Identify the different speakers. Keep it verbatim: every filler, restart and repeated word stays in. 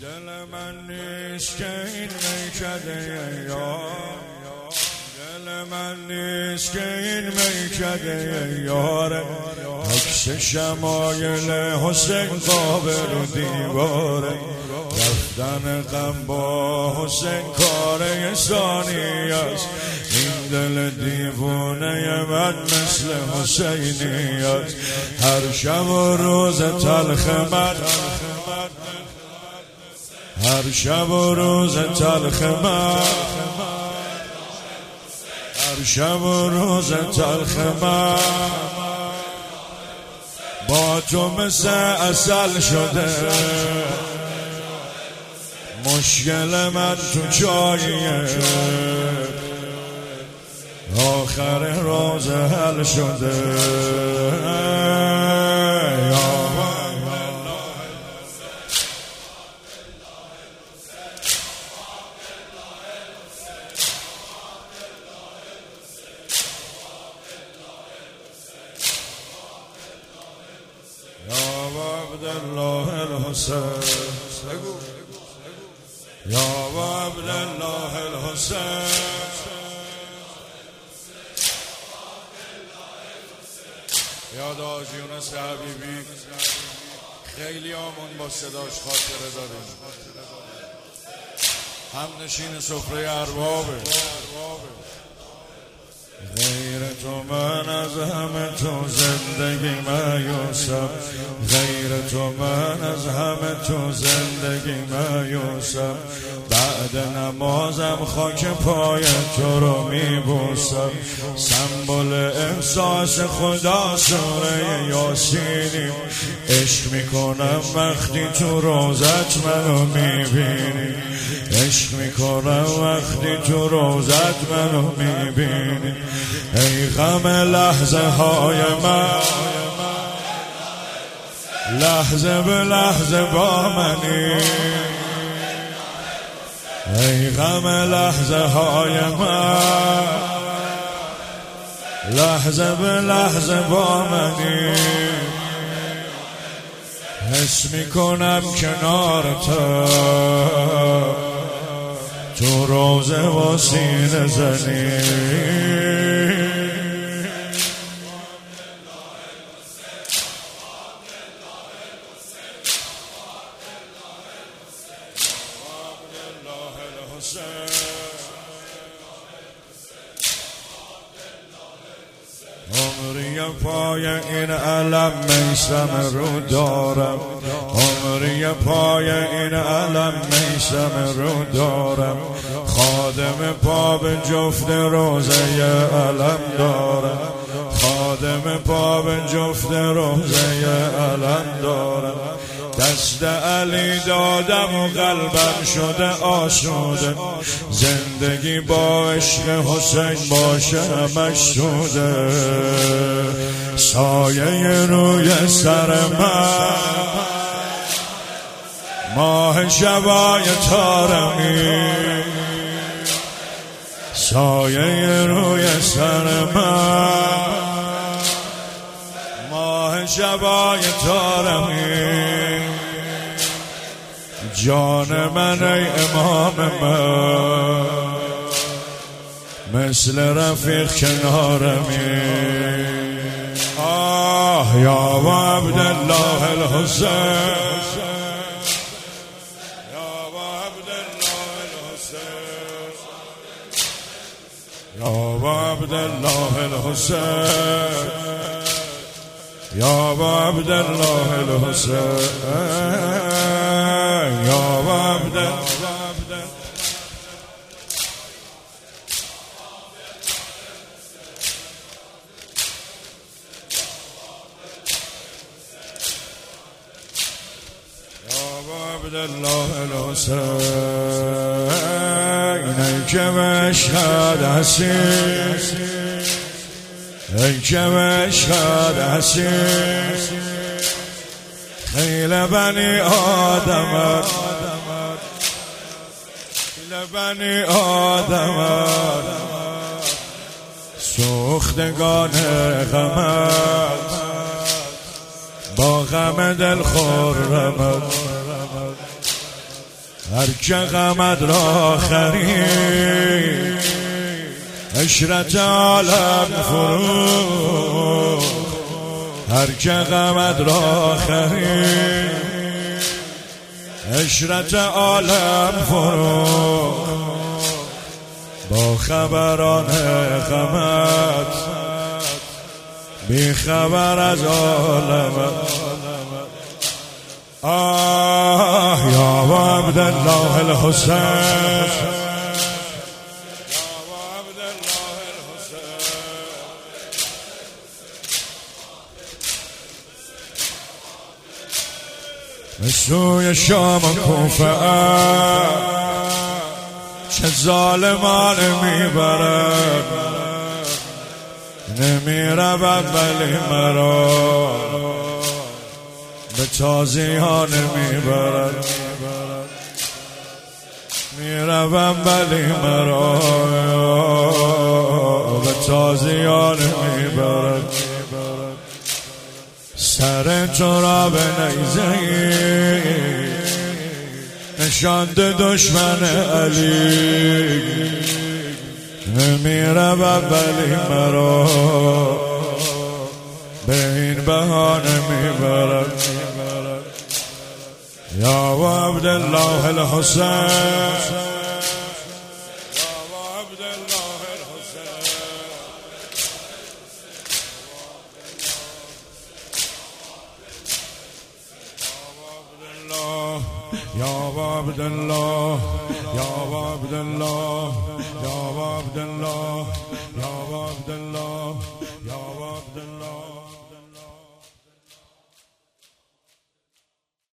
Speaker 1: دل من نیست که این میکده یار، دل من نیست که این میکده یاره. عکس شمایل حسین قابل رو دیواره، رفتن غم با حسین کار ثانی است. این دل دیوانه من مثل حسینی است. هر شب و روز تلخ من، هر شب و روز تلخ من، هر شب و روز تلخ من با تو مثل عسل شده. مشکل من تو چاییه، آخر روز حل شده. عبدالله الحسین، یا عبدالله الحسین، یاد حاجی یونس حبیبی. خیلی آمون با صداش خاطره داریم. هم نشین سفره اربابه. غیر تو من از همه تو زندگی مایوسم، غیر تو من از همه تو زندگی مایوسم. بعد نمازم خاک پای تو رو میبوسم. سمبل احساس خدا سوره یاسینیم. عشق میکنم وقتی تو روزت منو میبینی، عشق میکنم وقتی تو روزت منو میبینی. ای غم لحظه های من، لحظه به لحظه با منی. ای غم لحظه های من، لحظه به لحظه با منی. حس میکنم کنار تو، تو روزه و سینه زنی. عمری پای این علم میسم رو دارم، عمری پای این علم میسم رو دارم. خادم پا به جفت روزه علم دارم، خادم پا به جفت روزه علم دارم. دست علی دادم و قلبم شده آسوده. زندگی با عشق حسین باشه همش سوده. سایه روی سر من، ماه شبای تارمی. سایه روی سر من، ماه شبای تارمی. جان من ای امام من، مثل رفیق کنارمی. آه یا عبدالله الحسین، یا عبدالله الحسین، یا عبدالله الحسین، یا عبدالله الحسین، یا عبدالله. عبدالله الحسین، ای که مشهد حسین، ای که مشهد حسین. خیل بنی آدمت، خیل بنی آدمت، سوختگان غمت، با غم دل خورمت. هر که غمت را خرید عشرت عالم فروخت، هر که غمت را خرید عشرت عالم فروخت. با خبران غمت بی خبر از عالمت. آه یا عبدالله الحسین، به سوی شام کوفه چه ظالمان میبرد، نمیرود ولی مرا به تازیان میبرد، میروم ولی مرا به تازیان میبرد. سر تو را به نیزه نشاند دشمن علی، نمیرود ولی مرا به این بهانه میبرد. یا عبدالله الحسین، یا عبدالله، یا عبدالله، یا عبدالله، یا عبدالله.